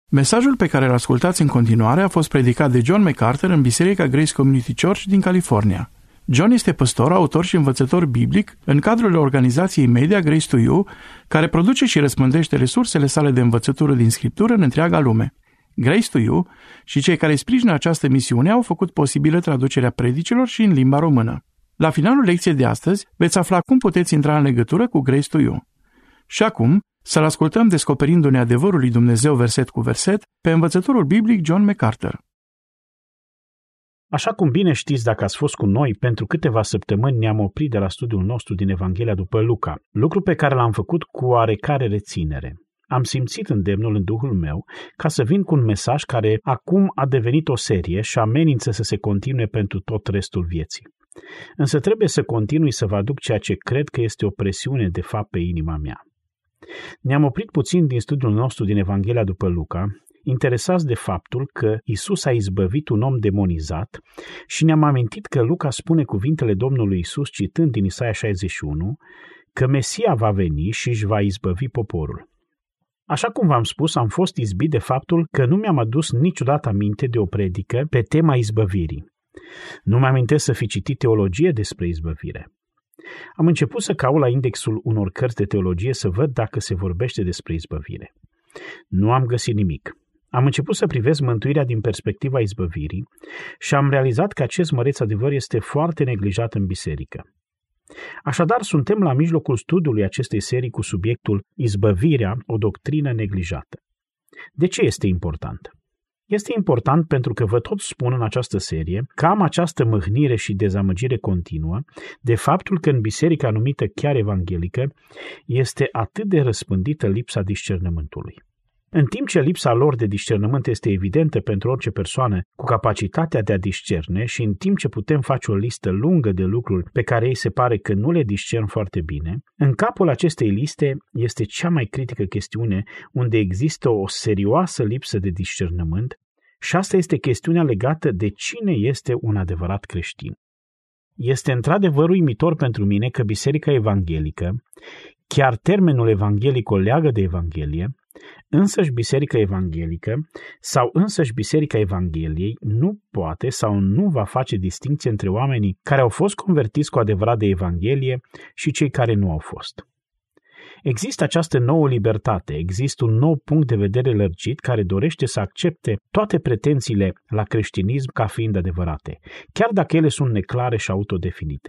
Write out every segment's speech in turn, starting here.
Mesajul pe care îl ascultați în continuare a fost predicat de John MacArthur în Biserica Grace Community Church din California. John este păstor, autor și învățător biblic în cadrul organizației media Grace to You, care produce și răspândește resursele sale de învățătură din Scriptură în întreaga lume. Grace to You și cei care sprijină această misiune au făcut posibilă traducerea predicilor și în limba română. La finalul lecției de astăzi veți afla cum puteți intra în legătură cu Grace to You. Și acum, să-l ascultăm descoperindu-ne adevărul lui Dumnezeu verset cu verset pe învățătorul biblic John MacArthur. Așa cum bine știți dacă ați fost cu noi, pentru câteva săptămâni ne-am oprit de la studiul nostru din Evanghelia după Luca, lucru pe care l-am făcut cu oarecare reținere. Am simțit îndemnul în Duhul meu ca să vin cu un mesaj care acum a devenit o serie și amenință să se continue pentru tot restul vieții. Însă trebuie să continui să vă aduc ceea ce cred că este o presiune de fapt pe inima mea. Ne-am oprit puțin din studiul nostru din Evanghelia după Luca, interesați de faptul că Isus a izbăvit un om demonizat și ne-am amintit că Luca spune cuvintele Domnului Isus citând din Isaia 61 că Mesia va veni și își va izbăvi poporul. Așa cum v-am spus, am fost izbit de faptul că nu mi-am adus niciodată aminte de o predică pe tema izbăvirii. Nu mi-amintesc să fi citit teologie despre izbăvire. Am început să caut la indexul unor cărți de teologie să văd dacă se vorbește despre izbăvire. Nu am găsit nimic. Am început să privesc mântuirea din perspectiva izbăvirii și am realizat că acest măreț adevăr este foarte neglijat în biserică. Așadar, suntem la mijlocul studiului acestei serii cu subiectul Izbăvirea, o doctrină neglijată. De ce este important? Este important pentru că vă tot spun în această serie că am această mâhnire și dezamăgire continuă de faptul că în biserica numită chiar evanghelică este atât de răspândită lipsa discernământului. În timp ce lipsa lor de discernământ este evidentă pentru orice persoană cu capacitatea de a discerne și în timp ce putem face o listă lungă de lucruri pe care ei se pare că nu le discern foarte bine, în capul acestei liste este cea mai critică chestiune unde există o serioasă lipsă de discernământ și asta este chestiunea legată de cine este un adevărat creștin. Este într-adevăr uimitor pentru mine că Biserica Evanghelică, chiar termenul evanghelic o leagă de Evanghelie, însăși Biserica Evanghelică sau însăși Biserica Evangheliei nu poate sau nu va face distinție între oamenii care au fost convertiți cu adevărat de Evanghelie și cei care nu au fost. Există această nouă libertate, există un nou punct de vedere lărgit care dorește să accepte toate pretențiile la creștinism ca fiind adevărate, chiar dacă ele sunt neclare și autodefinite.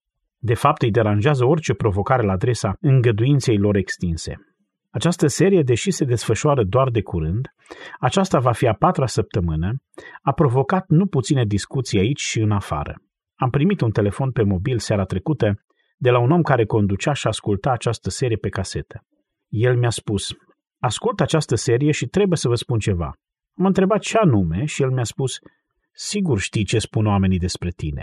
De fapt, îi deranjează orice provocare la adresa îngăduinței lor extinse. Această serie, deși se desfășoară doar de curând, aceasta va fi a 4-a săptămână, a provocat nu puține discuții aici și în afară. Am primit un telefon pe mobil seara trecută de la un om care conducea și asculta această serie pe casetă. El mi-a spus, ascult această serie și trebuie să vă spun ceva. M-a întrebat ce anume și el mi-a spus, sigur știi ce spun oamenii despre tine.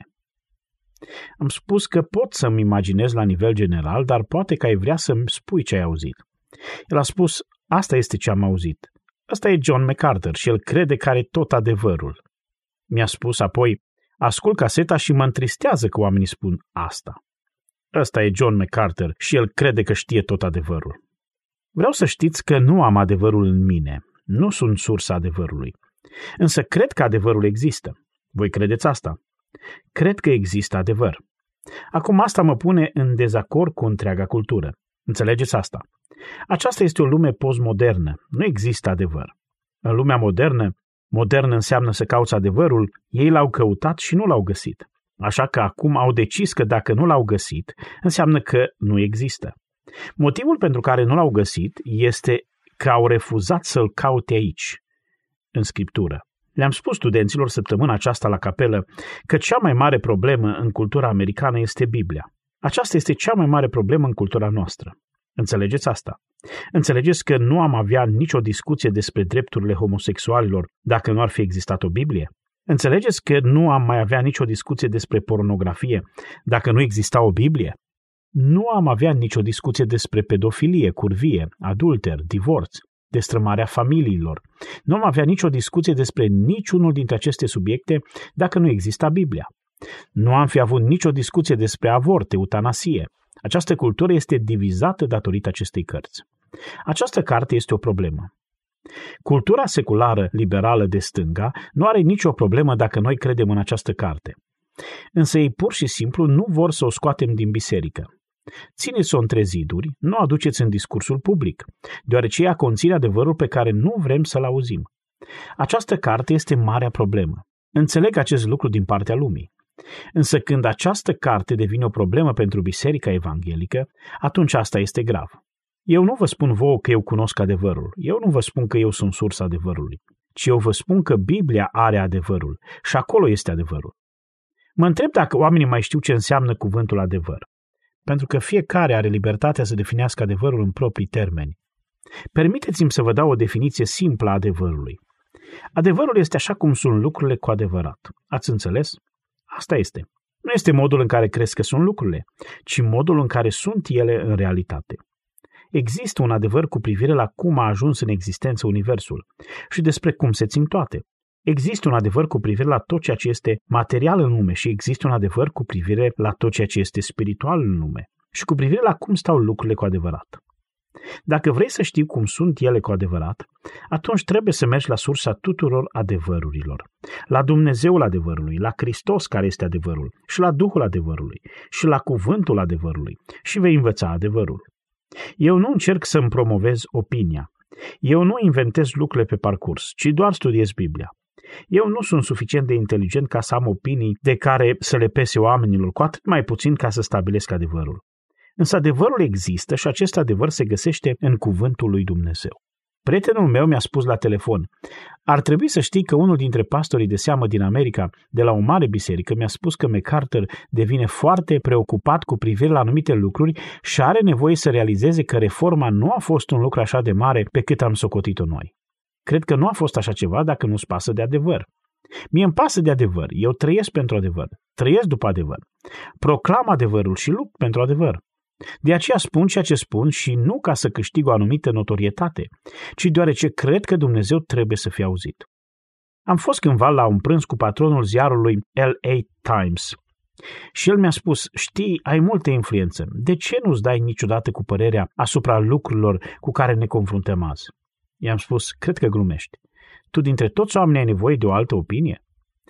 Am spus că pot să-mi imaginez la nivel general, dar poate că ai vrea să-mi spui ce ai auzit. El a spus, asta este ce am auzit. Asta e John MacArthur și el crede că are tot adevărul. Mi-a spus apoi, ascult caseta și mă întristează că oamenii spun asta. Ăsta e John MacArthur și el crede că știe tot adevărul. Vreau să știți că nu am adevărul în mine, nu sunt sursa adevărului. Însă cred că adevărul există. Voi credeți asta? Cred că există adevăr. Acum asta mă pune în dezacord cu întreaga cultură. Înțelegeți asta? Aceasta este o lume postmodernă. Nu există adevăr. În lumea modernă înseamnă să cauți adevărul, ei l-au căutat și nu l-au găsit. Așa că acum au decis că dacă nu l-au găsit, înseamnă că nu există. Motivul pentru care nu l-au găsit este că au refuzat să-l caute aici, în Scriptură. Le-am spus studenților săptămâna aceasta la capelă că cea mai mare problemă în cultura americană este Biblia. Aceasta este cea mai mare problemă în cultura noastră. Înțelegeți asta? Înțelegeți că nu am avea nicio discuție despre drepturile homosexualilor dacă nu ar fi existat o Biblie? Înțelegeți că nu am mai avea nicio discuție despre pornografie dacă nu exista o Biblie? Nu am avea nicio discuție despre pedofilie, curvie, adulter, divorț, destrămarea familiilor. Nu am avea nicio discuție despre niciunul dintre aceste subiecte dacă nu exista Biblia. Nu am fi avut nicio discuție despre avort, eutanasie. Această cultură este divizată datorită acestei cărți. Această carte este o problemă. Cultura seculară liberală de stânga nu are nicio problemă dacă noi credem în această carte. Însă ei pur și simplu nu vor să o scoatem din biserică. Țineți-o între ziduri, nu o aduceți în discursul public, deoarece ea conține adevărul pe care nu vrem să-l auzim. Această carte este marea problemă. Înțeleg acest lucru din partea lumii. Însă când această carte devine o problemă pentru Biserica Evanghelică, atunci asta este grav. Eu nu vă spun vouă că eu cunosc adevărul, eu nu vă spun că eu sunt sursa adevărului, ci eu vă spun că Biblia are adevărul și acolo este adevărul. Mă întreb dacă oamenii mai știu ce înseamnă cuvântul adevăr, pentru că fiecare are libertatea să definească adevărul în proprii termeni. Permiteți-mi să vă dau o definiție simplă a adevărului. Adevărul este așa cum sunt lucrurile cu adevărat. Ați înțeles? Asta este. Nu este modul în care crezi că sunt lucrurile, ci modul în care sunt ele în realitate. Există un adevăr cu privire la cum a ajuns în existență Universul și despre cum se țin toate. Există un adevăr cu privire la tot ceea ce este material în lume și există un adevăr cu privire la tot ceea ce este spiritual în lume și cu privire la cum stau lucrurile cu adevărat. Dacă vrei să știi cum sunt ele cu adevărat, atunci trebuie să mergi la sursa tuturor adevărurilor, la Dumnezeul adevărului, la Hristos care este adevărul și la Duhul adevărului și la cuvântul adevărului și vei învăța adevărul. Eu nu încerc să-mi promovez opinia. Eu nu inventez lucrurile pe parcurs, ci doar studiez Biblia. Eu nu sunt suficient de inteligent ca să am opinii de care să le pese oamenilor, cu atât mai puțin ca să stabilesc adevărul. Însă adevărul există și acest adevăr se găsește în cuvântul lui Dumnezeu. Prietenul meu mi-a spus la telefon: ar trebui să știi că unul dintre pastorii de seamă din America, de la o mare biserică, mi-a spus că MacArthur devine foarte preocupat cu privire la anumite lucruri și are nevoie să realizeze că reforma nu a fost un lucru așa de mare pe cât am socotit-o noi. Cred că nu a fost așa ceva dacă nu-ți pasă de adevăr. Mie îmi pasă de adevăr, eu trăiesc pentru adevăr, trăiesc după adevăr, proclam adevărul și lupt pentru adevăr. De aceea spun ceea ce spun și nu ca să câștig o anumită notorietate, ci deoarece cred că Dumnezeu trebuie să fie auzit. Am fost cândva la un prânz cu patronul ziarului LA Times și el mi-a spus: știi, ai multă influență, de ce nu-ți dai niciodată cu părerea asupra lucrurilor cu care ne confruntăm azi? I-am spus: cred că glumești. Tu dintre toți oamenii ai nevoie de o altă opinie?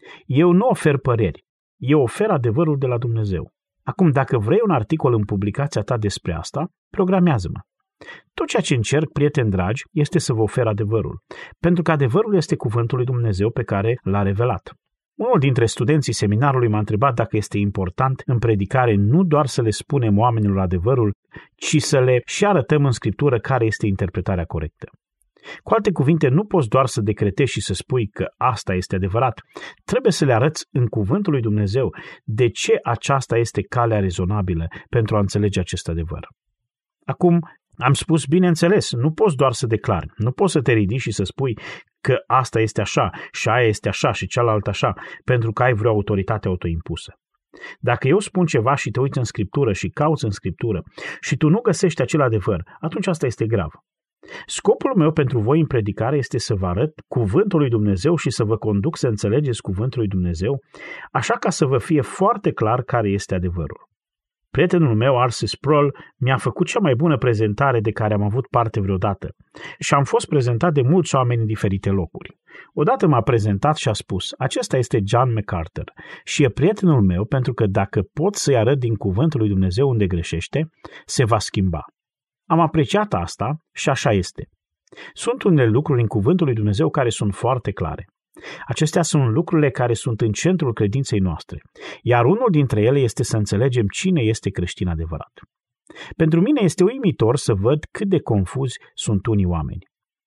Eu nu ofer păreri, eu ofer adevărul de la Dumnezeu. Acum, dacă vrei un articol în publicația ta despre asta, programează-mă. Tot ceea ce încerc, prieteni dragi, este să vă ofer adevărul, pentru că adevărul este cuvântul lui Dumnezeu pe care l-a revelat. Unul dintre studenții seminarului m-a întrebat dacă este important în predicare nu doar să le spunem oamenilor adevărul, ci să le și arătăm în Scriptură care este interpretarea corectă. Cu alte cuvinte, nu poți doar să decretezi și să spui că asta este adevărat. Trebuie să le arăți în cuvântul lui Dumnezeu de ce aceasta este calea rezonabilă pentru a înțelege acest adevăr. Acum, am spus, bineînțeles, nu poți doar să declari, nu poți să te ridici și să spui că asta este așa și aia este așa și cealaltă așa, pentru că ai vreo autoritate autoimpusă. Dacă eu spun ceva și te uiți în Scriptură și cauți în Scriptură și tu nu găsești acel adevăr, atunci asta este grav. Scopul meu pentru voi în predicare este să vă arăt cuvântul lui Dumnezeu și să vă conduc să înțelegeți cuvântul lui Dumnezeu, așa ca să vă fie foarte clar care este adevărul. Prietenul meu, R.C. Sproul, mi-a făcut cea mai bună prezentare de care am avut parte vreodată și am fost prezentat de mulți oameni în diferite locuri. Odată m-a prezentat și a spus: acesta este John MacArthur și e prietenul meu pentru că dacă pot să-i arăt din cuvântul lui Dumnezeu unde greșește, se va schimba. Am apreciat asta și așa este. Sunt unele lucruri în cuvântul lui Dumnezeu care sunt foarte clare. Acestea sunt lucrurile care sunt în centrul credinței noastre, iar unul dintre ele este să înțelegem cine este creștin adevărat. Pentru mine este uimitor să văd cât de confuzi sunt unii oameni.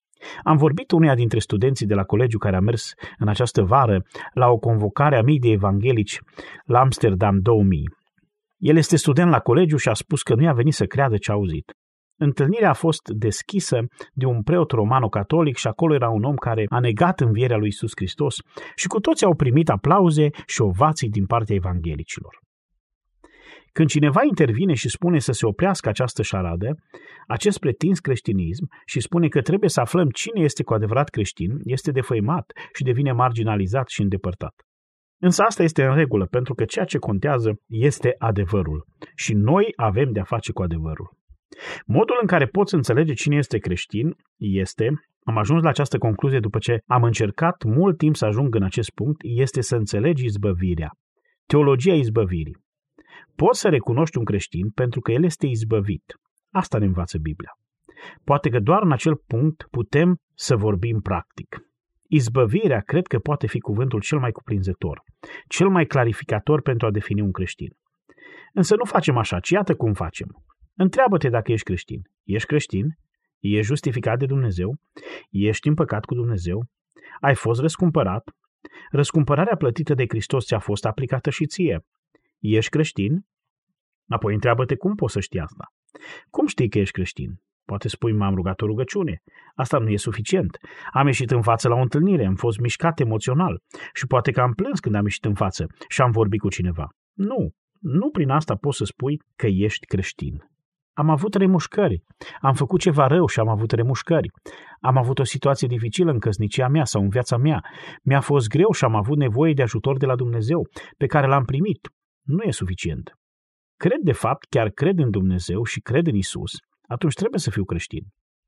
Am vorbit uneia dintre studenții de la colegiu care a mers în această vară la o convocare a mii de evanghelici la Amsterdam 2000. El este student la colegiu și a spus că nu i-a venit să creadă ce a auzit. Întâlnirea a fost deschisă de un preot romano-catolic și acolo era un om care a negat învierea lui Iisus Hristos și cu toții au primit aplauze și ovații din partea evanghelicilor. Când cineva intervine și spune să se oprească această șaradă, acest pretins creștinism și spune că trebuie să aflăm cine este cu adevărat creștin, este defăimat și devine marginalizat și îndepărtat. Însă asta este în regulă, pentru că ceea ce contează este adevărul și noi avem de-a face cu adevărul. Modul în care poți înțelege cine este creștin este Am ajuns la această concluzie după ce am încercat mult timp să ajung în acest punct, este să înțelegi izbăvirea. Teologia izbăvirii. Poți să recunoști un creștin pentru că el este izbăvit. Asta ne învață Biblia. Poate că doar în acel punct putem să vorbim practic. Izbăvirea cred că poate fi cuvântul cel mai cuprinzător, cel mai clarificator pentru a defini un creștin. Însă nu facem așa, ci iată cum facem. Întreabă-te dacă ești creștin. Ești creștin? Ești justificat de Dumnezeu? Ești în păcat cu Dumnezeu? Ai fost răscumpărat? Răscumpărarea plătită de Hristos ți-a fost aplicată și ție. Ești creștin? Apoi întreabă-te cum poți să știi asta. Cum știi că ești creștin? Poate spui, m-am rugat o rugăciune. Asta nu e suficient. Am ieșit în față la o întâlnire, am fost mișcat emoțional și poate că am plâns când am ieșit în față și am vorbit cu cineva. Nu prin asta poți să spui că ești creștin. Am avut remușcări, am făcut ceva rău și am avut remușcări. Am avut o situație dificilă în căsnicia mea sau în viața mea. Mi-a fost greu și am avut nevoie de ajutor de la Dumnezeu, pe care l-am primit. Nu e suficient. Cred de fapt, chiar cred în Dumnezeu și cred în Isus, atunci trebuie să fiu creștin.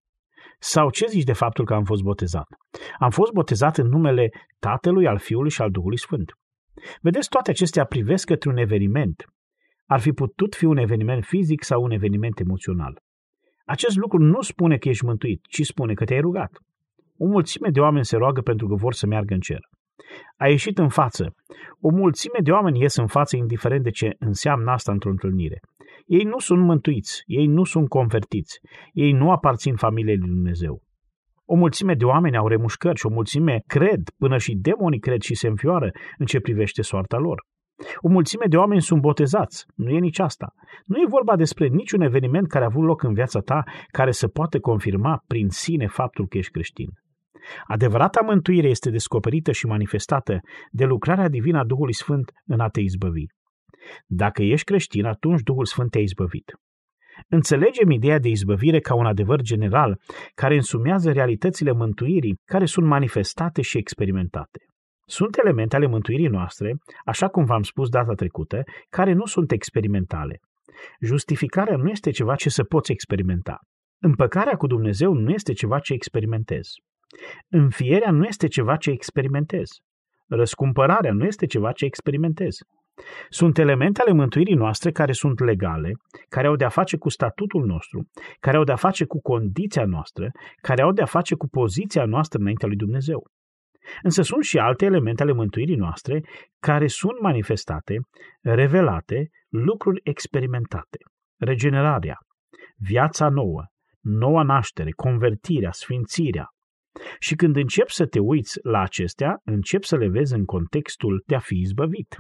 Sau ce zici de faptul că am fost botezat? Am fost botezat în numele Tatălui, al Fiului și al Duhului Sfânt. Vedeți, toate acestea privesc către un eveniment. Ar fi putut fi un eveniment fizic sau un eveniment emoțional. Acest lucru nu spune că ești mântuit, ci spune că te-ai rugat. O mulțime de oameni se roagă pentru că vor să meargă în cer. Ai ieșit în față. O mulțime de oameni ies în față indiferent de ce înseamnă asta într-o întâlnire. Ei nu sunt mântuiți, ei nu sunt convertiți, ei nu aparțin familiei lui Dumnezeu. O mulțime de oameni au remușcări și o mulțime cred, până și demonii cred și se înfioară în ce privește soarta lor. O mulțime de oameni sunt botezați, nu e nici asta. Nu e vorba despre niciun eveniment care a avut loc în viața ta care să poată confirma prin sine faptul că ești creștin. Adevărata mântuire este descoperită și manifestată de lucrarea divină a Duhului Sfânt în a te izbăvi. Dacă ești creștin, atunci Duhul Sfânt te-a izbăvit. Înțelegem ideea de izbăvire ca un adevăr general care însumează realitățile mântuirii care sunt manifestate și experimentate. Sunt elemente ale mântuirii noastre, așa cum v-am spus data trecută, care nu sunt experimentale. Justificarea nu este ceva ce să poți experimenta. Împăcarea cu Dumnezeu nu este ceva ce experimentezi. Înfierea nu este ceva ce experimentezi. Răscumpărarea nu este ceva ce experimentezi. Sunt elemente ale mântuirii noastre care sunt legale, care au de-a face cu statutul nostru, care au de-a face cu condiția noastră, care au de-a face cu poziția noastră înaintea lui Dumnezeu. Însă sunt și alte elemente ale mântuirii noastre care sunt manifestate, revelate, lucruri experimentate. Regenerarea, viața nouă, noua naștere, convertirea, sfințirea. Și când începi să te uiți la acestea, începi să le vezi în contextul de a fi izbăvit.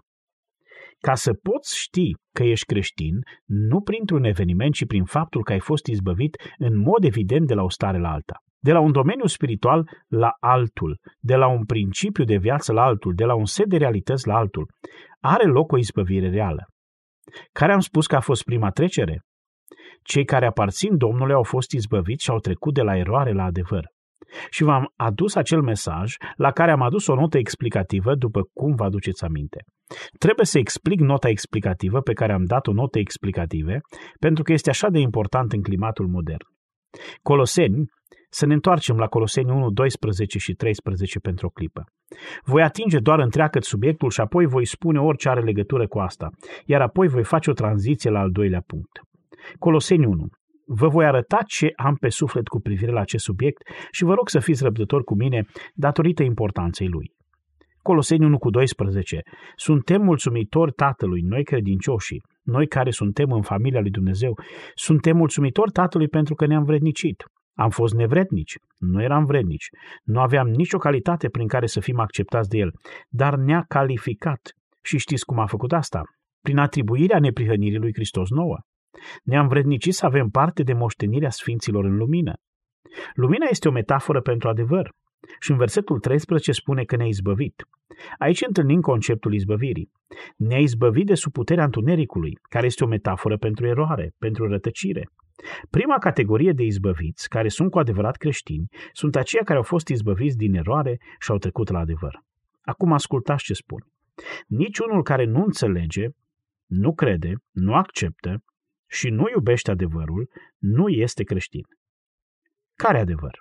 Ca să poți ști că ești creștin, nu printr-un eveniment, ci prin faptul că ai fost izbăvit în mod evident de la o stare la alta. De la un domeniu spiritual la altul, de la un principiu de viață la altul, de la un set de realități la altul, are loc o izbăvire reală. Care am spus că a fost prima trecere? Cei care aparțin Domnului au fost izbăviți și au trecut de la eroare la adevăr. Și v-am adus acel mesaj la care am adus o notă explicativă, după cum vă aduceți aminte. Trebuie să explic nota explicativă pe care am dat-o note explicative, pentru că este așa de important în climatul modern. Coloseni, să ne întoarcem la Coloseni 1, 12 și 13 pentru o clipă. Voi atinge doar întreagăt subiectul și apoi voi spune orice are legătură cu asta, iar apoi voi face o tranziție la al doilea punct. Coloseni 1. Vă voi arăta ce am pe suflet cu privire la acest subiect și vă rog să fiți răbdători cu mine datorită importanței lui. Coloseni 1 cu 12. Suntem mulțumitori Tatălui, noi credincioșii, noi care suntem în familia lui Dumnezeu, suntem mulțumitori Tatălui pentru că ne-am vrednicit. Am fost nevrednici, nu eram vrednici, nu aveam nicio calitate prin care să fim acceptați de El, dar ne-a calificat. Și știți cum a făcut asta? Prin atribuirea neprihănirii lui Hristos nouă. Ne-am vrednicit să avem parte de moștenirea sfinților în lumină. Lumina este o metaforă pentru adevăr. Și în versetul 13 spune că ne-a izbăvit. Aici întâlnim conceptul izbăvirii. Ne-a izbăvit de sub puterea întunericului, care este o metaforă pentru eroare, pentru rătăcire. Prima categorie de izbăviți, care sunt cu adevărat creștini, sunt aceia care au fost izbăviți din eroare și au trecut la adevăr. Acum ascultați ce spun. Niciunul care nu înțelege, nu crede, nu acceptă și nu iubește adevărul, nu este creștin. Care adevăr?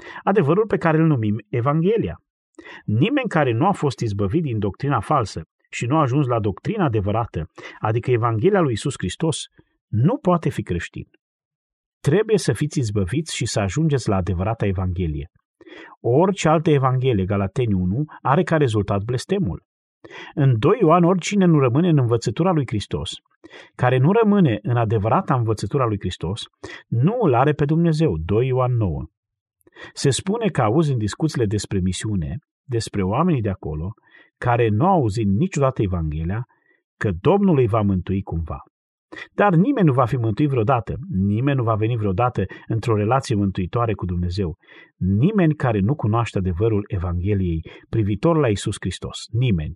adevărul pe care îl numim Evanghelia. Nimeni care nu a fost izbăvit din doctrina falsă și nu a ajuns la doctrina adevărată, adică Evanghelia lui Iisus Hristos, nu poate fi creștin. Trebuie să fiți izbăviți și să ajungeți la adevărata Evanghelie. Orice altă Evanghelie, Galateni 1, are ca rezultat blestemul. În 2 Ioan, oricine nu rămâne în învățătura lui Hristos, care nu rămâne în adevărata învățătura lui Hristos, nu îl are pe Dumnezeu. 2 Ioan 9. Se spune că auzi în discuțiile despre misiune, despre oamenii de acolo, care nu au auzit niciodată Evanghelia, că Domnul îi va mântui cumva. Dar nimeni nu va fi mântuit vreodată, nimeni nu va veni vreodată într-o relație mântuitoare cu Dumnezeu, nimeni care nu cunoaște adevărul Evangheliei privitor la Iisus Hristos, nimeni.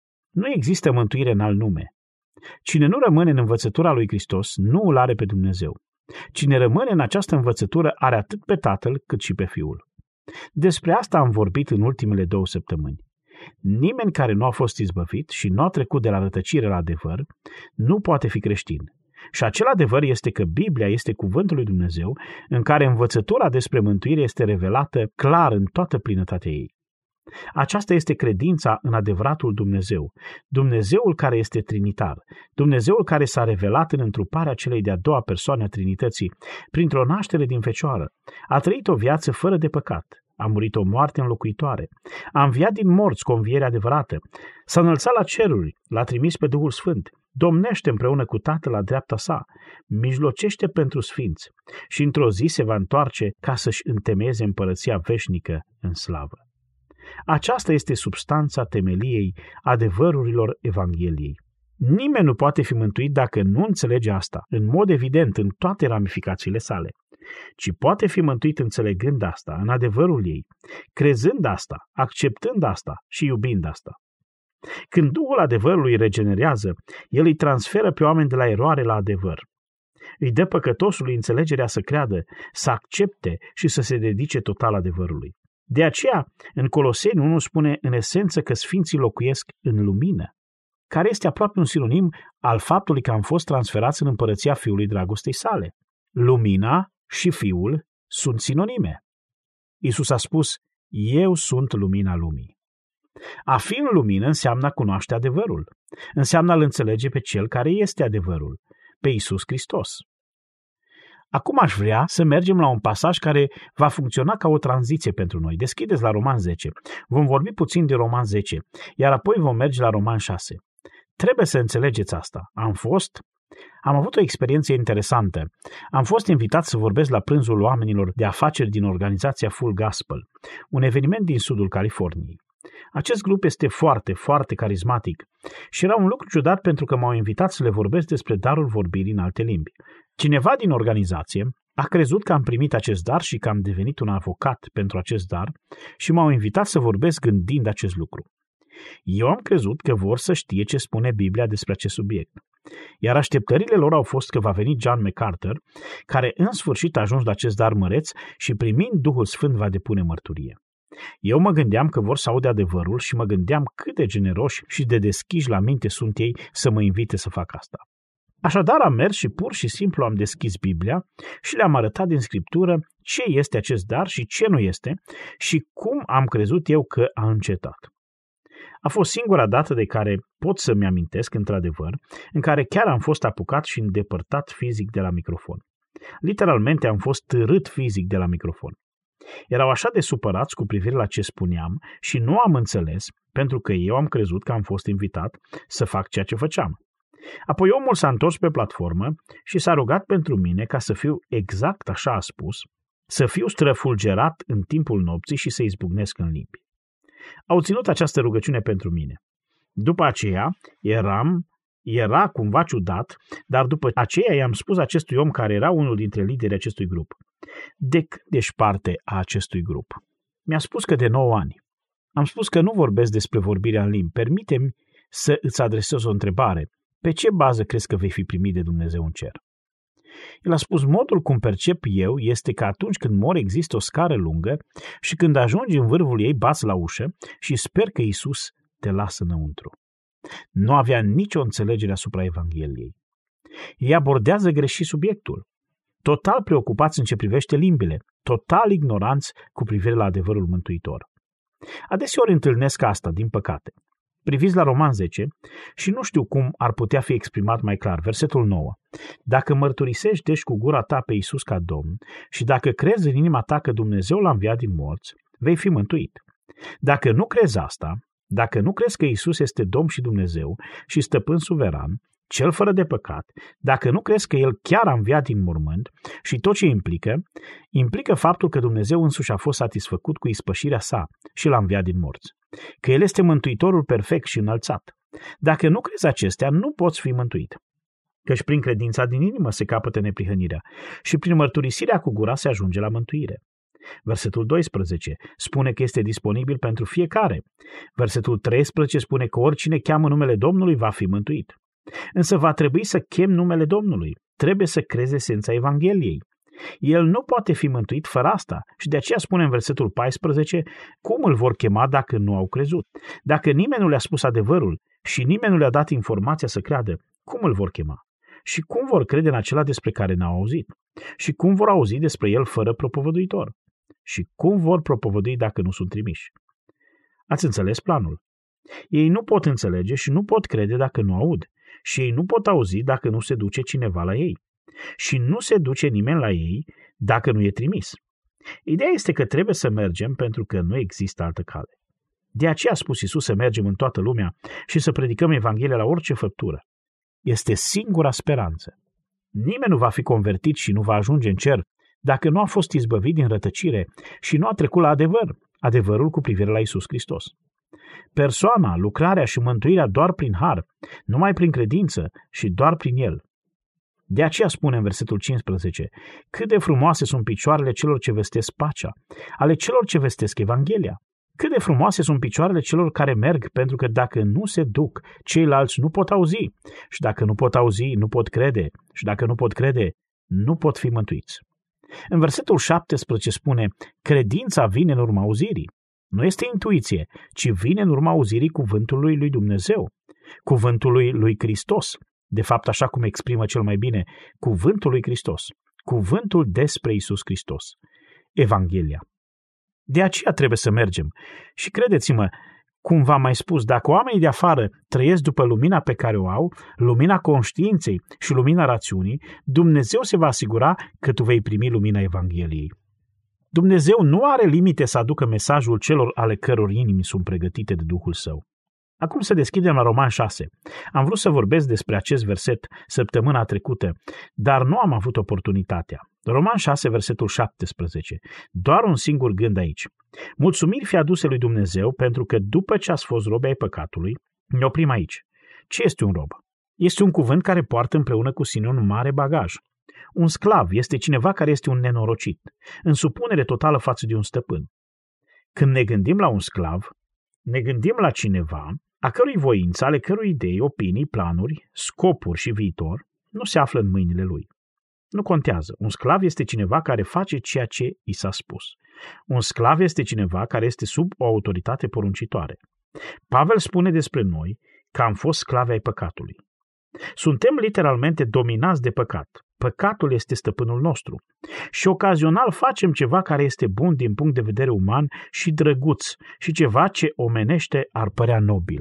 Nu există mântuire în alt nume. Cine nu rămâne în învățătura lui Hristos nu îl are pe Dumnezeu. Cine rămâne în această învățătură are atât pe Tatăl cât și pe Fiul. Despre asta am vorbit în ultimele 2 săptămâni. Nimeni care nu a fost izbăvit și nu a trecut de la rătăcire la adevăr nu poate fi creștin. Și acel adevăr este că Biblia este cuvântul lui Dumnezeu, în care învățătura despre mântuire este revelată clar în toată plinătatea ei. Aceasta este credința în adevăratul Dumnezeu, Dumnezeul care este trinitar, Dumnezeul care s-a revelat în întruparea celei de-a doua persoane a Trinității, printr-o naștere din fecioară. A trăit o viață fără de păcat, a murit o moarte înlocuitoare, a înviat din morți cu o înviere adevărată, s-a înălțat la ceruri, l-a trimis pe Duhul Sfânt, domnește împreună cu Tatăl la dreapta sa, mijlocește pentru sfinți și într-o zi se va întoarce ca să-și întemeieze împărăția veșnică în slavă. Aceasta este substanța temeliei adevărurilor Evangheliei. Nimeni nu poate fi mântuit dacă nu înțelege asta, în mod evident în toate ramificațiile sale, ci poate fi mântuit înțelegând asta, în adevărul ei, crezând asta, acceptând asta și iubind asta. Când Duhul adevărului regenerează, el îi transferă pe oameni de la eroare la adevăr. Îi dă păcătosului înțelegerea să creadă, să accepte și să se dedice total adevărului. De aceea, în Coloseni 1 spune în esență că sfinții locuiesc în lumină, care este aproape un sinonim al faptului că am fost transferați în împărăția Fiului dragostei sale. Lumina și Fiul sunt sinonime. Iisus a spus, eu sunt lumina lumii. A fi în lumină înseamnă a cunoaște adevărul, înseamnă a-L înțelege pe Cel care este adevărul, pe Iisus Hristos. Acum aș vrea să mergem la un pasaj care va funcționa ca o tranziție pentru noi. Deschideți la Roman 10. Vom vorbi puțin de Roman 10, iar apoi vom merge la Roman 6. Trebuie să înțelegeți asta. Am avut o experiență interesantă. Am fost invitat să vorbesc la prânzul oamenilor de afaceri din organizația Full Gospel, un eveniment din sudul Californiei. Acest grup este foarte, foarte carismatic și era un lucru ciudat pentru că m-au invitat să le vorbesc despre darul vorbirii în alte limbi. Cineva din organizație a crezut că am primit acest dar și că am devenit un avocat pentru acest dar și m-au invitat să vorbesc gândind acest lucru. Eu am crezut că vor să știe ce spune Biblia despre acest subiect. Iar așteptările lor au fost că va veni John MacArthur, care în sfârșit a ajuns la acest dar măreț și primind Duhul Sfânt va depune mărturie. Eu mă gândeam că vor să aude adevărul și mă gândeam cât de generoși și de deschiși la minte sunt ei să mă invite să fac asta. Așadar am mers și pur și simplu am deschis Biblia și le-am arătat din Scriptură ce este acest dar și ce nu este și cum am crezut eu că a încetat. A fost singura dată de care pot să-mi amintesc, într-adevăr, în care chiar am fost apucat și îndepărtat fizic de la microfon. Literalmente am fost târât fizic de la microfon. Erau așa de supărați cu privire la ce spuneam și nu am înțeles, pentru că eu am crezut că am fost invitat să fac ceea ce făceam. Apoi omul s-a întors pe platformă și s-a rugat pentru mine ca să fiu exact așa a spus, să fiu străfulgerat în timpul nopții și să izbucnesc în limbi. Au ținut această rugăciune pentru mine. După aceea era cumva ciudat, dar după aceea i-am spus acestui om care era unul dintre liderii acestui grup: de când ești parte a acestui grup? Mi-a spus că de 9 ani. Am spus că nu vorbesc despre vorbirea în limbi. Permite-mi să îți adresez o întrebare. Pe ce bază crezi că vei fi primit de Dumnezeu în cer? El a spus, modul cum percep eu este că atunci când mor există o scară lungă și când ajungi în vârful ei bați la ușă și sper că Iisus te lasă înăuntru. Nu avea nicio înțelegere asupra Evangheliei. Ei abordează greșit subiectul. total preocupați în ce privește limbile, total ignoranți cu privire la adevărul mântuitor. Adeseori întâlnesc asta, din păcate. Priviți la Roman 10 și nu știu cum ar putea fi exprimat mai clar. Versetul 9. Dacă mărturisești deci cu gura ta pe Iisus ca Domn și dacă crezi în inima ta că Dumnezeu l-a înviat din morți, vei fi mântuit. Dacă nu crezi asta, dacă nu crezi că Iisus este Domn și Dumnezeu și stăpân suveran, cel fără de păcat, dacă nu crezi că El chiar a înviat din mormânt și tot ce implică faptul că Dumnezeu însuși a fost satisfăcut cu ispășirea sa și l-a înviat din morți, că El este Mântuitorul perfect și înălțat. Dacă nu crezi acestea, nu poți fi mântuit. Căci prin credința din inimă se capătă neprihănirea și prin mărturisirea cu gura se ajunge la mântuire. Versetul 12 spune că este disponibil pentru fiecare. Versetul 13 spune că oricine cheamă numele Domnului va fi mântuit. Însă va trebui să chem numele Domnului. Trebuie să crezi esența Evangheliei. El nu poate fi mântuit fără asta și de aceea spune în versetul 14 cum îl vor chema dacă nu au crezut. Dacă nimeni nu le-a spus adevărul și nimeni nu le-a dat informația să creadă, cum îl vor chema? Și cum vor crede în acela despre care n-au auzit? Și cum vor auzi despre el fără propovăduitor? Și cum vor propovădui dacă nu sunt trimiși? Ați înțeles planul? Ei nu pot înțelege și nu pot crede dacă nu aud. Și ei nu pot auzi dacă nu se duce cineva la ei. Și nu se duce nimeni la ei dacă nu e trimis. Ideea este că trebuie să mergem pentru că nu există altă cale. De aceea a spus Iisus să mergem în toată lumea și să predicăm Evanghelia la orice făptură. Este singura speranță. Nimeni nu va fi convertit și nu va ajunge în cer dacă nu a fost izbăvit din rătăcire și nu a trecut la adevărul cu privire la Iisus Hristos. Persoana, lucrarea și mântuirea doar prin har, numai prin credință și doar prin El. De aceea spune în versetul 15, cât de frumoase sunt picioarele celor ce vestesc pacea, ale celor ce vestesc Evanghelia. Cât de frumoase sunt picioarele celor care merg, pentru că dacă nu se duc, ceilalți nu pot auzi. Și dacă nu pot auzi, nu pot crede. Și dacă nu pot crede, nu pot fi mântuiți. În versetul 17 spune, credința vine în urma auzirii. Nu este intuiție, ci vine în urma auzirii cuvântului lui Dumnezeu, cuvântului lui Hristos. De fapt, așa cum exprimă cel mai bine, cuvântul lui Hristos, cuvântul despre Iisus Hristos, Evanghelia. De aceea trebuie să mergem. Și credeți-mă, cum v-am mai spus, dacă oamenii de afară trăiesc după lumina pe care o au, lumina conștiinței și lumina rațiunii, Dumnezeu se va asigura că tu vei primi lumina Evangheliei. Dumnezeu nu are limite să aducă mesajul celor ale căror inimi sunt pregătite de Duhul Său. Acum să deschidem la Roman 6. Am vrut să vorbesc despre acest verset săptămâna trecută, dar nu am avut oportunitatea. Roman 6, versetul 17. Doar un singur gând aici. Mulțumiri fi aduse lui Dumnezeu pentru că după ce ați fost robi ai păcatului, ne oprim aici. Ce este un rob? Este un cuvânt care poartă împreună cu sine un mare bagaj. Un sclav este cineva care este un nenorocit, în supunere totală față de un stăpân. Când ne gândim la un sclav, ne gândim la cineva a cărui voință, ale cărui idei, opinii, planuri, scopuri și viitor nu se află în mâinile lui. Nu contează. Un sclav este cineva care face ceea ce i s-a spus. Un sclav este cineva care este sub o autoritate poruncitoare. Pavel spune despre noi că am fost sclavi ai păcatului. Suntem literalmente dominați de păcat. Păcatul este stăpânul nostru. Și ocazional facem ceva care este bun din punct de vedere uman și drăguț și ceva ce omenește ar părea nobil.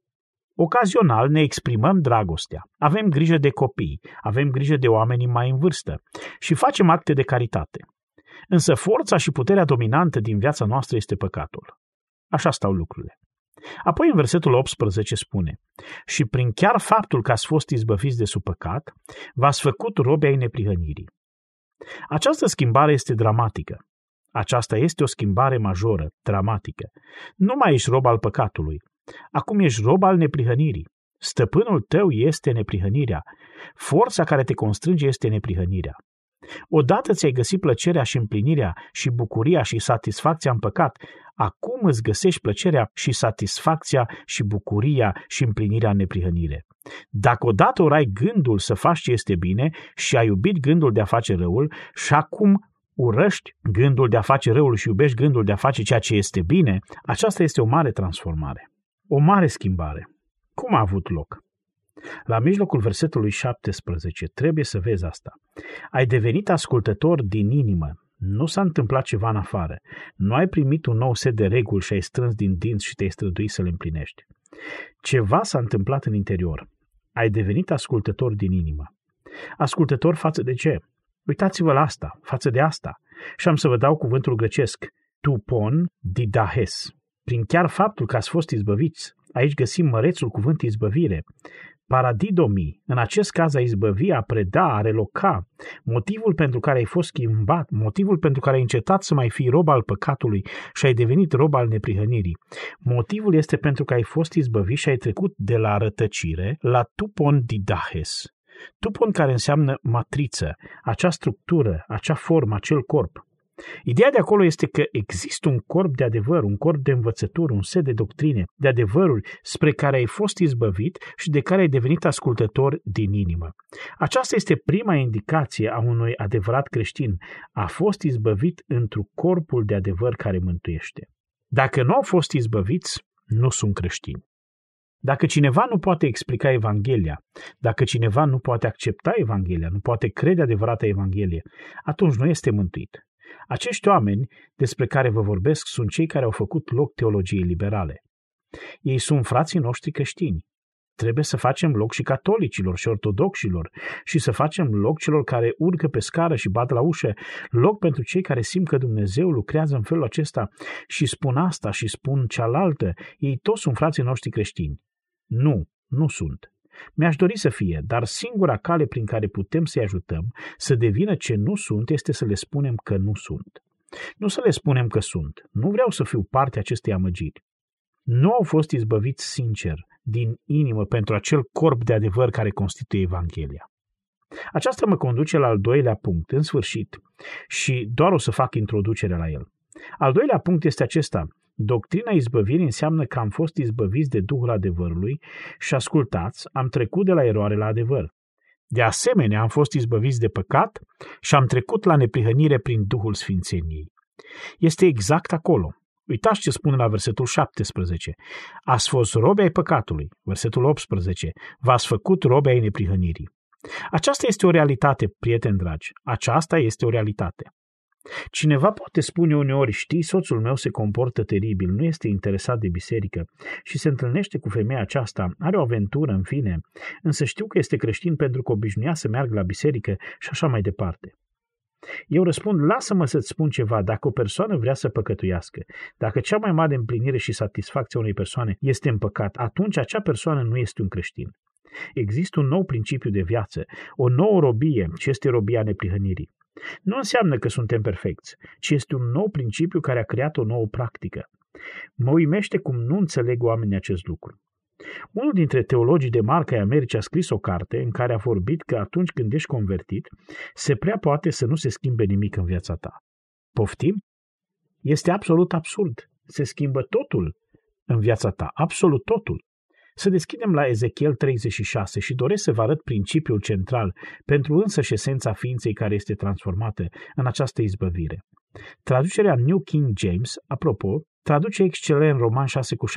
Ocazional ne exprimăm dragostea, avem grijă de copii, avem grijă de oamenii mai în vârstă și facem acte de caritate. Însă forța și puterea dominantă din viața noastră este păcatul. Așa stau lucrurile. Apoi în versetul 18 spune, și prin chiar faptul că ați fost izbăviți de sub păcat, v-ați făcut robi ai neprihănirii. Această schimbare este dramatică. Aceasta este o schimbare majoră, dramatică. Nu mai ești rob al păcatului. Acum ești rob al neprihănirii. Stăpânul tău este neprihănirea. Forța care te constrânge este neprihănirea. Odată ți-ai găsit plăcerea și împlinirea și bucuria și satisfacția în păcat, acum îți găsești plăcerea și satisfacția și bucuria și împlinirea în neprihănire. Dacă odată ori ai gândul să faci ce este bine și ai iubit gândul de a face răul și acum urăști gândul de a face răul și iubești gândul de a face ceea ce este bine, aceasta este o mare transformare, o mare schimbare. Cum a avut loc? La mijlocul versetului 17 trebuie să vezi asta. Ai devenit ascultător din inimă. Nu s-a întâmplat ceva în afară. Nu ai primit un nou set de reguli și ai strâns din dinți și te-ai străduit să le împlinești. Ceva s-a întâmplat în interior. Ai devenit ascultător din inimă. Ascultător față de ce? Uitați-vă la asta, față de asta. Și am să vă dau cuvântul grecesc, tupon didahes. Prin chiar faptul că ați fost izbăviți, aici găsim mărețul cuvânt izbăvire. Paradidomi, în acest caz a izbăvi, a preda, a reloca, motivul pentru care ai fost schimbat, motivul pentru care ai încetat să mai fii rob al păcatului și ai devenit rob al neprihănirii. Motivul este pentru că ai fost izbăvit și ai trecut de la rătăcire la tupon didahes. Tupon care înseamnă matriță, acea structură, acea formă, acel corp. Ideea de acolo este că există un corp de adevăr, un corp de învățături, un set de doctrine, de adevăruri spre care ai fost izbăvit și de care ai devenit ascultător din inimă. Aceasta este prima indicație a unui adevărat creștin. A fost izbăvit într-un corpul de adevăr care mântuiește. Dacă nu au fost izbăviți, nu sunt creștini. Dacă cineva nu poate explica Evanghelia, dacă cineva nu poate accepta Evanghelia, nu poate crede adevărata Evanghelie, atunci nu este mântuit. Acești oameni despre care vă vorbesc sunt cei care au făcut loc teologiei liberale. Ei sunt frații noștri creștini. Trebuie să facem loc și catolicilor și ortodoxilor și să facem loc celor care urcă pe scară și bat la ușă, loc pentru cei care simt că Dumnezeu lucrează în felul acesta și spun asta și spun cealaltă. Ei toți sunt frații noștri creștini. Nu sunt. Mi-aș dori să fie, dar singura cale prin care putem să-i ajutăm să devină ce nu sunt este să le spunem că nu sunt. Nu să le spunem că sunt. Nu vreau să fiu parte a acestei amăgiri. Nu au fost izbăviți sincer, din inimă, pentru acel corp de adevăr care constituie Evanghelia. Aceasta mă conduce la al doilea punct, în sfârșit, și doar o să fac introducere la el. Al doilea punct este acesta. Doctrina izbăvirii înseamnă că am fost izbăviți de Duhul adevărului și ascultați, am trecut de la eroare la adevăr. De asemenea, am fost izbăviți de păcat și am trecut la neprihănire prin Duhul Sfințeniei. Este exact acolo. Uitați ce spune la versetul 17. Ați fost robi ai păcatului. Versetul 18. V-ați făcut robi ai neprihănirii. Aceasta este o realitate, prieteni dragi. Aceasta este o realitate. Cineva poate spune uneori, știi, soțul meu se comportă teribil, nu este interesat de biserică și se întâlnește cu femeia aceasta, are o aventură, în fine, însă știu că este creștin pentru că obișnuia să meargă la biserică și așa mai departe. Eu răspund, lasă-mă să-ți spun ceva, dacă o persoană vrea să păcătuiască, dacă cea mai mare împlinire și satisfacție a unei persoane este în păcat, atunci acea persoană nu este un creștin. Există un nou principiu de viață, o nouă robie, ce este robia neprihănirii. Nu înseamnă că suntem perfecți, ci este un nou principiu care a creat o nouă practică. Mă uimește cum nu înțeleg oamenii acest lucru. Unul dintre teologii de marcă ai Americii a scris o carte în care a vorbit că atunci când ești convertit, se prea poate să nu se schimbe nimic în viața ta. Poftim? Este absolut absurd. Se schimbă totul în viața ta, absolut totul. Să deschidem la Ezechiel 36 și doresc să vă arăt principiul central pentru însăși esența ființei care este transformată în această izbăvire. Traducerea New King James, apropo, traduce excelent Roman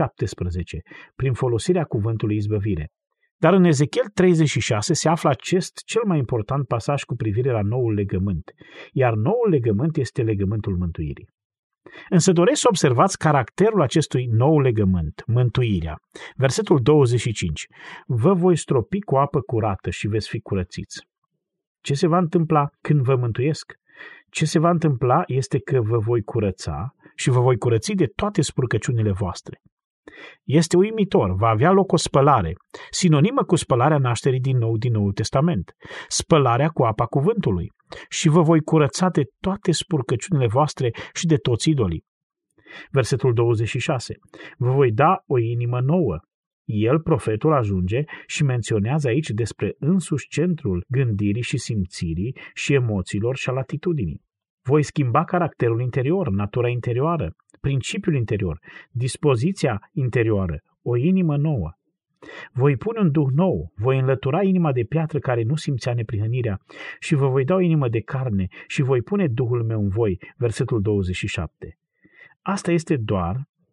6:17, prin folosirea cuvântului izbăvire. Dar în Ezechiel 36 se află acest cel mai important pasaj cu privire la noul legământ, iar noul legământ este legământul mântuirii. Însă doresc să observați caracterul acestui nou legământ, mântuirea. Versetul 25. Vă voi stropi cu apă curată și veți fi curățiți. Ce se va întâmpla când vă mântuiesc? Ce se va întâmpla este că vă voi curăța și vă voi curăți de toate spurcăciunile voastre. Este uimitor, va avea loc o spălare, sinonimă cu spălarea nașterii din Noul Testament, spălarea cu apa cuvântului, și vă voi curăța de toate spurcăciunile voastre și de toți idolii. Versetul 26. Vă voi da o inimă nouă. El, profetul, ajunge și menționează aici despre însuși centrul gândirii și simțirii și emoțiilor și al atitudinii. Voi schimba caracterul interior, natura interioară, principiul interior, dispoziția interioară, o inimă nouă. Voi pune un duh nou, voi înlătura inima de piatră care nu simțea neprihănirea și vă voi da o inimă de carne și voi pune Duhul meu în voi. Versetul 27. Asta este doar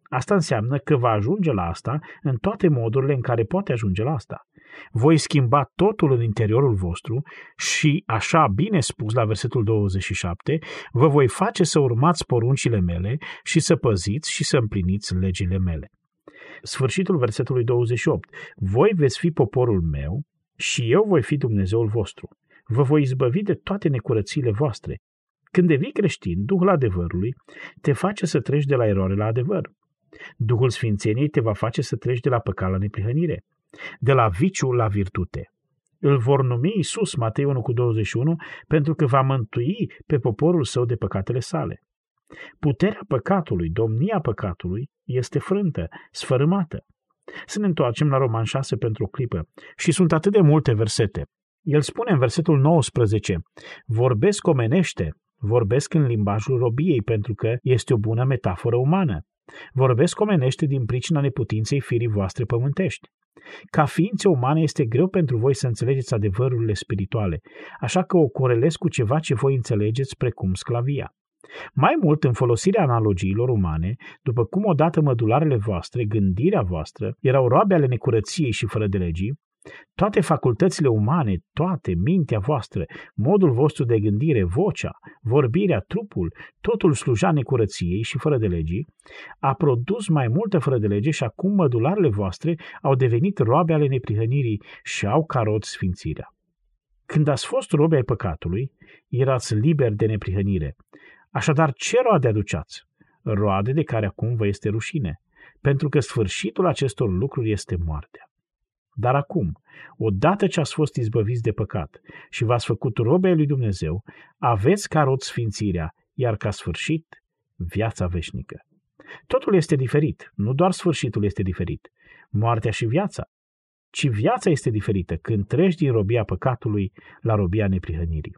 Asta înseamnă că va ajunge la asta în toate modurile în care poate ajunge la asta. Voi schimba totul în interiorul vostru și, așa bine spus la versetul 27, vă voi face să urmați poruncile mele și să păziți și să împliniți legile mele. Sfârșitul versetului 28. Voi veți fi poporul meu și eu voi fi Dumnezeul vostru. Vă voi izbăvi de toate necurățiile voastre. Când devii creștin, Duhul adevărului te face să treci de la eroare la adevăr. Duhul sfințeniei te va face să treci de la păcat la neprihănire, de la viciu la virtute. Îl vor numi Iisus, Matei 1:21, pentru că va mântui pe poporul său de păcatele sale. Puterea păcatului, domnia păcatului, este frântă, sfărâmată. Să ne întoarcem la Roman 6 pentru o clipă. Și sunt atât de multe versete. El spune în versetul 19, vorbesc omenește, vorbesc în limbajul robiei, pentru că este o bună metaforă umană. Vorbesc omenește din pricina neputinței firii voastre pământești. Ca ființe umane este greu pentru voi să înțelegeți adevărurile spirituale, așa că o corelez cu ceva ce voi înțelegeți, precum sclavia. Mai mult, în folosirea analogiilor umane, după cum odată mădularele voastre, gândirea voastră, erau roabe ale necurăției și fără de legii, toate facultățile umane, toate, mintea voastră, modul vostru de gândire, vocea, vorbirea, trupul, totul sluja necurăției și fără de legii, a produs mai multă fără de lege și acum mădularele voastre au devenit roabe ale neprihănirii și au ca rod sfințirea. Când ați fost robe ai păcatului, erați liberi de neprihănire. Așadar, ce roade aduceați? Roade de care acum vă este rușine, pentru că sfârșitul acestor lucruri este moartea. Dar acum, odată ce ați fost izbăviți de păcat și v-ați făcut robe ai lui Dumnezeu, aveți ca rod sfințirea, iar ca sfârșit, viața veșnică. Totul este diferit, nu doar sfârșitul este diferit, moartea și viața, ci viața este diferită când treci din robia păcatului la robia neprihănirii.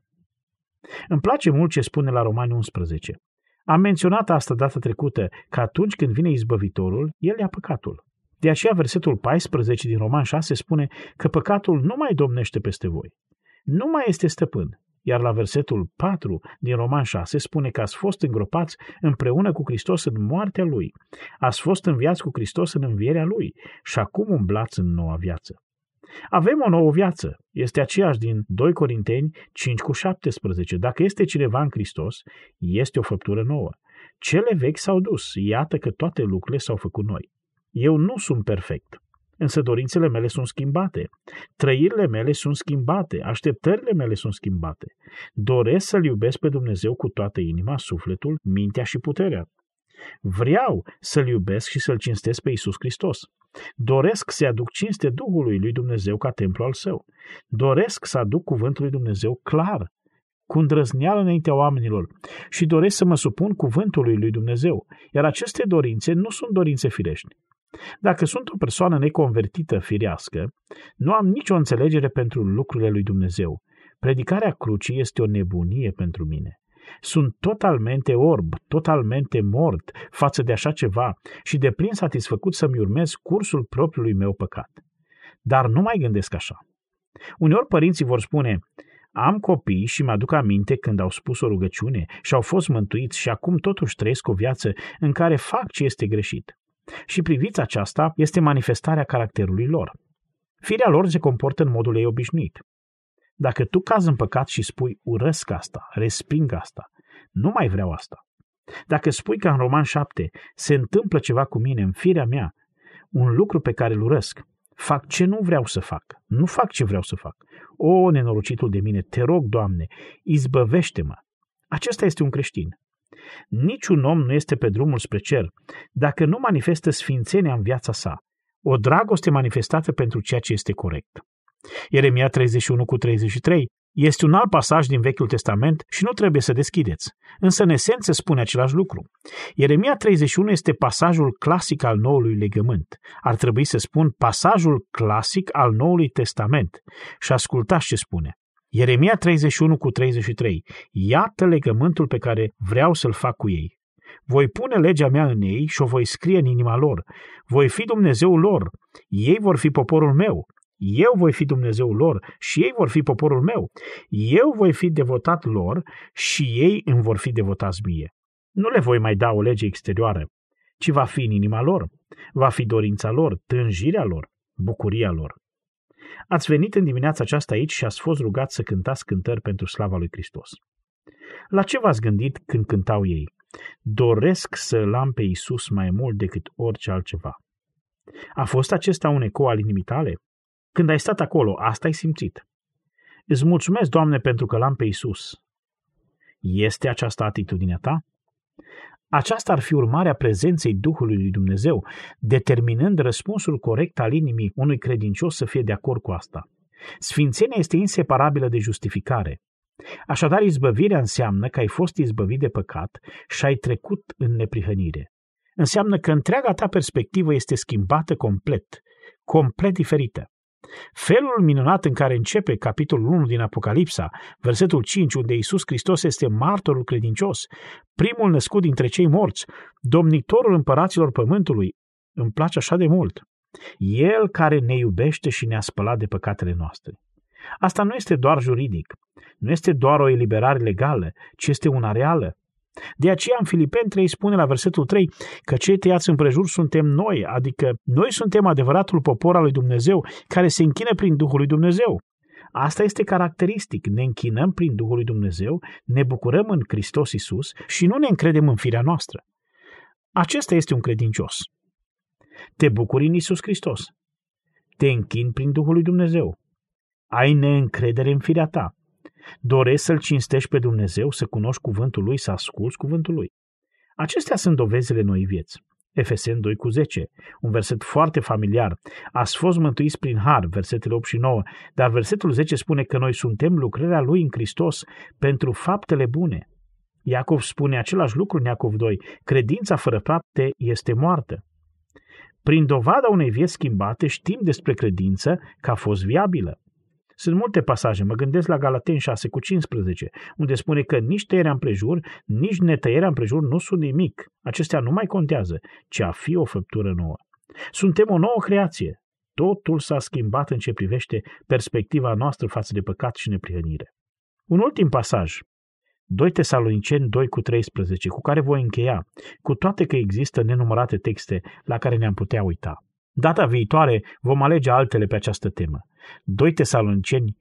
Îmi place mult ce spune la Romani 11. Am menționat asta data trecută, că atunci când vine izbăvitorul, el ia păcatul. De aceea versetul 14 din Roman 6 spune că păcatul nu mai domnește peste voi. Nu mai este stăpân. Iar la versetul 4 din Roman 6 spune că ați fost îngropați împreună cu Hristos în moartea Lui. Ați fost înviați cu Hristos în învierea Lui și acum umblați în noua viață. Avem o nouă viață. Este aceeași din 2 Corinteni 5:17. Dacă este cineva în Hristos, este o făptură nouă. Cele vechi s-au dus. Iată că toate lucrurile s-au făcut noi. Eu nu sunt perfect, însă dorințele mele sunt schimbate, trăirile mele sunt schimbate, așteptările mele sunt schimbate. Doresc să-L iubesc pe Dumnezeu cu toată inima, sufletul, mintea și puterea. Vreau să-L iubesc și să-L cinstesc pe Iisus Hristos. Doresc să aduc cinste Duhului lui Dumnezeu ca templu al Său. Doresc să aduc cuvântul lui Dumnezeu clar, cu îndrăzneală înaintea oamenilor și doresc să mă supun cuvântului lui Dumnezeu, iar aceste dorințe nu sunt dorințe firești. Dacă sunt o persoană neconvertită firească, nu am nicio înțelegere pentru lucrurile lui Dumnezeu. Predicarea crucii este o nebunie pentru mine. Sunt totalmente orb, totalmente mort față de așa ceva și deplin satisfăcut să-mi urmez cursul propriului meu păcat. Dar nu mai gândesc așa. Uneori părinții vor spune, am copii și mă-aduc aminte când au spus o rugăciune și au fost mântuiți și acum totuși trăiesc o viață în care fac ce este greșit. Și priviți, aceasta este manifestarea caracterului lor. Firea lor se comportă în modul ei obișnuit. Dacă tu cazi în păcat și spui urăsc asta, resping asta, nu mai vreau asta. Dacă spui că în Roman 7 se întâmplă ceva cu mine în firea mea, un lucru pe care îl urăsc, fac ce nu vreau să fac, nu fac ce vreau să fac. O, nenorocitul de mine, te rog, Doamne, izbăvește-mă. Acesta este un creștin. Niciun om nu este pe drumul spre cer dacă nu manifestă sfințenia în viața sa, o dragoste manifestată pentru ceea ce este corect. Ieremia 31:33 este un alt pasaj din Vechiul Testament și nu trebuie să deschideți, însă în esență spune același lucru. Ieremia 31 este pasajul clasic al Noului Legământ. Ar trebui să spun pasajul clasic al Noului Testament. Și ascultați ce spune. Ieremia 31:33. Iată legământul pe care vreau să-l fac cu ei. Voi pune legea mea în ei și o voi scrie în inima lor. Voi fi Dumnezeul lor. Ei vor fi poporul meu. Eu voi fi Dumnezeul lor și ei vor fi poporul meu. Eu voi fi devotat lor și ei îmi vor fi devotați mie. Nu le voi mai da o lege exterioară, ci va fi în inima lor, va fi dorința lor, tânjirea lor, bucuria lor. Ați venit în dimineața aceasta aici și ați fost rugați să cântați cântări pentru slava lui Hristos. La ce v-ați gândit când cântau ei? Doresc să-L am pe Iisus mai mult decât orice altceva. A fost acesta un ecou al inimii tale? Când ai stat acolo, asta ai simțit. Îți mulțumesc, Doamne, pentru că l-am pe Iisus. Este aceasta atitudinea ta? Aceasta ar fi urmarea prezenței Duhului lui Dumnezeu, determinând răspunsul corect al inimii unui credincios să fie de acord cu asta. Sfințenia este inseparabilă de justificare. Așadar, izbăvirea înseamnă că ai fost izbăvit de păcat și ai trecut în neprihănire. Înseamnă că întreaga ta perspectivă este schimbată complet diferită. Felul minunat în care începe capitolul 1 din Apocalipsa, versetul 5, unde Iisus Hristos este martorul credincios, primul născut dintre cei morți, domnitorul împăraților pământului, îmi place așa de mult. El care ne iubește și ne-a spălat de păcatele noastre. Asta nu este doar juridic, nu este doar o eliberare legală, ci este una reală. De aceea în Filipeni 3 spune la versetul 3 că cei tăiați împrejur suntem noi, adică noi suntem adevăratul popor al lui Dumnezeu care se închină prin Duhul lui Dumnezeu. Asta este caracteristic, ne închinăm prin Duhul lui Dumnezeu, ne bucurăm în Hristos Iisus și nu ne încredem în firea noastră. Acesta este un credincios. Te bucuri în Iisus Hristos, te închini prin Duhul lui Dumnezeu, ai neîncredere în firea ta. Doresc să-L cinstești pe Dumnezeu, să cunoști cuvântul Lui, să asculți cuvântul Lui. Acestea sunt dovezile noii vieți. Efeseni 2:10, un verset foarte familiar. Ați fost mântuiți prin har, versetele 8 și 9, dar versetul 10 spune că noi suntem lucrarea Lui în Hristos pentru faptele bune. Iacov spune același lucru în Iacov 2, credința fără fapte este moartă. Prin dovada unei vieți schimbate știm despre credință că a fost viabilă. Sunt multe pasaje, mă gândesc la Galateni 6:15, unde spune că nici tăierea împrejur, nici netăierea împrejur nu sunt nimic. Acestea nu mai contează, ci a fi o făptură nouă. Suntem o nouă creație. Totul s-a schimbat în ce privește perspectiva noastră față de păcat și neprihănire. Un ultim pasaj, 2 Tesaloniceni 2:13, cu care voi încheia, cu toate că există nenumărate texte la care ne-am putea uita. Data viitoare vom alege altele pe această temă. 2 Tesaloniceni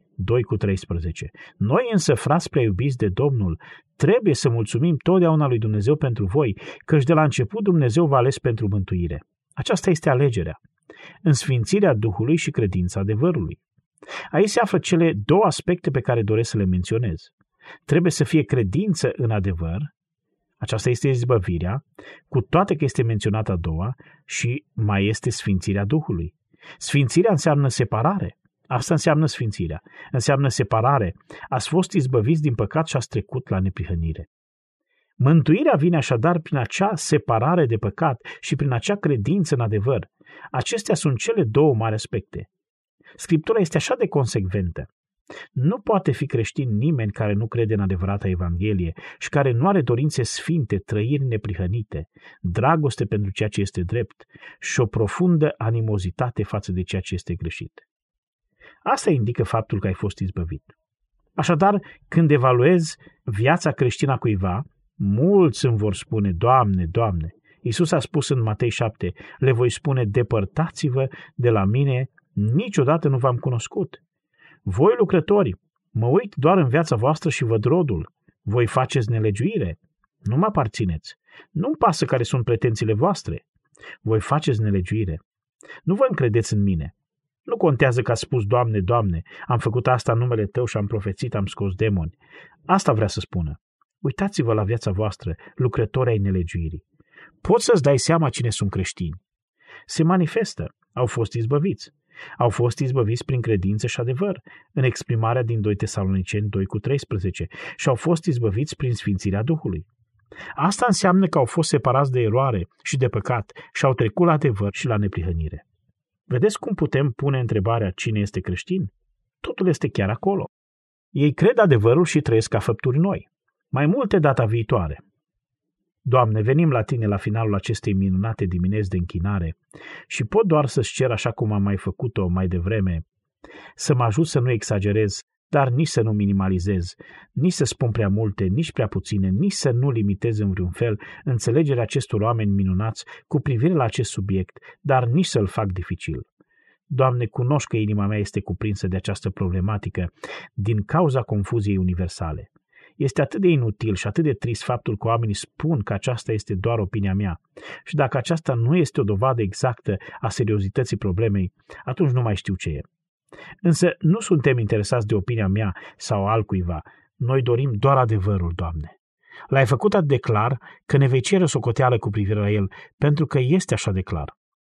2:13. Noi însă, frați prea iubiți de Domnul, trebuie să mulțumim totdeauna lui Dumnezeu pentru voi, căci de la început Dumnezeu v-a ales pentru mântuire. Aceasta este alegerea. Însfințirea Duhului și credința adevărului. Aici se află cele două aspecte pe care doresc să le menționez. Trebuie să fie credință în adevăr, aceasta este izbăvirea, cu toate că este menționată a doua, și mai este sfințirea Duhului. Sfințirea înseamnă separare. Asta înseamnă sfințirea. Înseamnă separare. Ați fost izbăviți din păcat și ați trecut la neprihănire. Mântuirea vine așadar prin acea separare de păcat și prin acea credință în adevăr. Acestea sunt cele două mari aspecte. Scriptura este așa de consecventă. Nu poate fi creștin nimeni care nu crede în adevărata Evanghelie și care nu are dorințe sfinte, trăiri neprihănite, dragoste pentru ceea ce este drept și o profundă animozitate față de ceea ce este greșit. Asta indică faptul că ai fost izbăvit. Așadar, când evaluezi viața creștină a cuiva, mulți îmi vor spune, Doamne, Doamne. Iisus a spus în Matei 7, le voi spune, depărtați-vă de la mine, niciodată nu v-am cunoscut. Voi lucrători, mă uit doar în viața voastră și văd rodul. Voi faceți nelegiuire. Nu mă aparțineți. Nu-mi pasă care sunt pretențiile voastre. Voi faceți nelegiuire. Nu vă încredeți în mine. Nu contează că ați spus, Doamne, Doamne, am făcut asta în numele Tău și am profețit, am scos demoni. Asta vrea să spună. Uitați-vă la viața voastră, lucrători ai nelegiuirii. Poți să-ți dai seama cine sunt creștini. Se manifestă. Au fost izbăviți. Au fost izbăviți prin credință și adevăr, în exprimarea din 2 Tesaloniceni 2:13, și au fost izbăviți prin sfințirea Duhului. Asta înseamnă că au fost separați de eroare și de păcat și au trecut la adevăr și la neprihănire. Vedeți cum putem pune întrebarea cine este creștin? Totul este chiar acolo. Ei cred adevărul și trăiesc ca făpturi noi. Mai multe data viitoare. Doamne, venim la Tine la finalul acestei minunate dimineți de închinare și pot doar să-ți cer, așa cum am mai făcut-o mai devreme, să mă ajut să nu exagerez dar nici să nu minimalizez, nici să spun prea multe, nici prea puține, nici să nu limitez în vreun fel înțelegerea acestor oameni minunați cu privire la acest subiect, dar nici să-l fac dificil. Doamne, cunoști că inima mea este cuprinsă de această problematică din cauza confuziei universale. Este atât de inutil și atât de trist faptul că oamenii spun că aceasta este doar opinia mea și dacă aceasta nu este o dovadă exactă a seriozității problemei, atunci nu mai știu ce e. Însă nu suntem interesați de opinia mea sau altcuiva, noi dorim doar adevărul, Doamne. L-ai făcut atât de clar că ne vei cere socoteală cu privire la el, pentru că este așa de clar.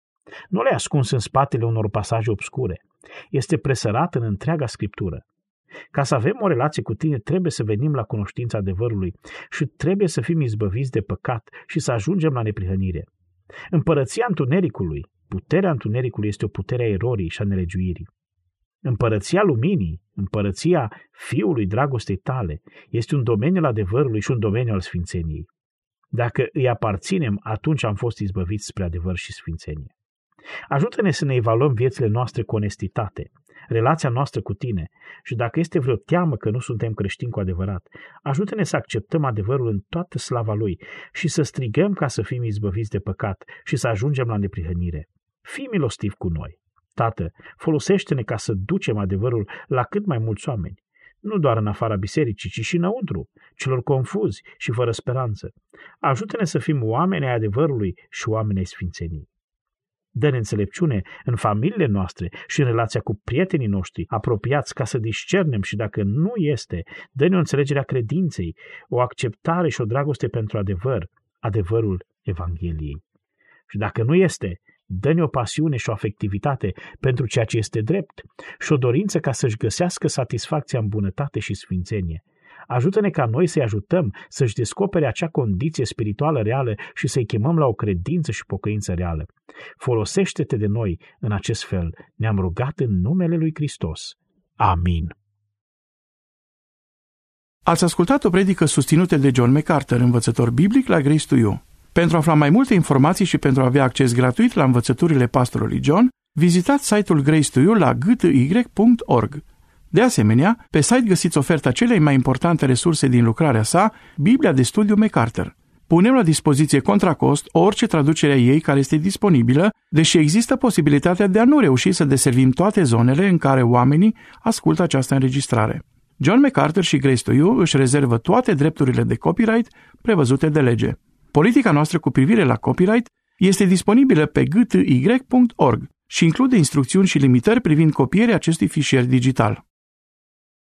Nu l-ai ascuns în spatele unor pasaje obscure, este presărat în întreaga Scriptură. Ca să avem o relație cu tine, trebuie să venim la cunoștința adevărului și trebuie să fim izbăviți de păcat și să ajungem la neprihănire. Împărăția întunericului, puterea întunericului este o putere a erorii și a nelegiuirii. Împărăția luminii, împărăția Fiului dragostei tale, este un domeniu al adevărului și un domeniu al sfințeniei. Dacă îi aparținem, atunci am fost izbăviți spre adevăr și sfințenie. Ajută-ne să ne evaluăm viețile noastre cu onestitate, relația noastră cu tine și dacă este vreo teamă că nu suntem creștini cu adevărat, ajută-ne să acceptăm adevărul în toată slava lui și să strigăm ca să fim izbăviți de păcat și să ajungem la neprihănire. Fii milostiv cu noi. Tată, folosește-ne ca să ducem adevărul la cât mai mulți oameni, nu doar în afara bisericii, ci și înăuntru, celor confuzi și fără speranță. Ajută-ne să fim oameni ai adevărului și oameni ai sfințeniei. Dă-ne înțelepciune în familiile noastre și în relația cu prietenii noștri apropiați ca să discernem și dacă nu este, dă-ne o înțelegere a credinței, o acceptare și o dragoste pentru adevăr, adevărul Evangheliei. Și dacă nu este, dă-ne o pasiune și o afectivitate pentru ceea ce este drept și o dorință ca să-și găsească satisfacția în bunătate și sfințenie. Ajută-ne ca noi să-i ajutăm să-și descopere acea condiție spirituală reală și să-i chemăm la o credință și pocăință reală. Folosește-te de noi în acest fel. Ne-am rugat în numele lui Hristos. Amin. Ați ascultat o predică susținută de John MacArthur, învățător biblic la Grace to You. Pentru a afla mai multe informații și pentru a avea acces gratuit la învățăturile pastorului John, vizitați site-ul Grace to You la gty.org. De asemenea, pe site găsiți oferta celei mai importante resurse din lucrarea sa, Biblia de studiu MacArthur. Punem la dispoziție contra cost orice traducere a ei care este disponibilă, deși există posibilitatea de a nu reuși să deservim toate zonele în care oamenii ascultă această înregistrare. John MacArthur și Grace to You își rezervă toate drepturile de copyright prevăzute de lege. Politica noastră cu privire la copyright este disponibilă pe gty.org și include instrucțiuni și limitări privind copierea acestui fișier digital.